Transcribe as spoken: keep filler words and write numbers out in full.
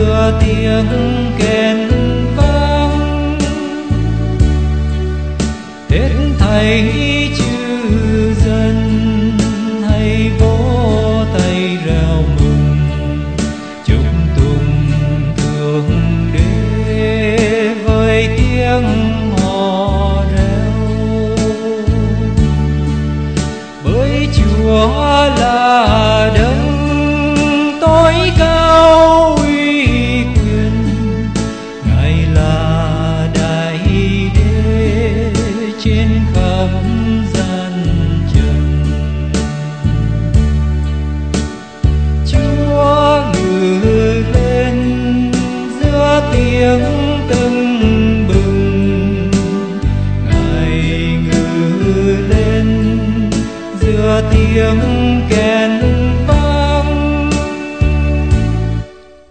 giữa tiếng kèn vang. Tết thầy chư dân hay vỗ tay reo mừng, chúc tùng thượng đế với tiếng hò reo. Bởi Chúa là đấng tối cao uy quyền, Ngài là đại đế trên khắp gian trần. Chúa ngự lên giữa tiếng tưng bừng, Ngài ngự lên giữa tiếng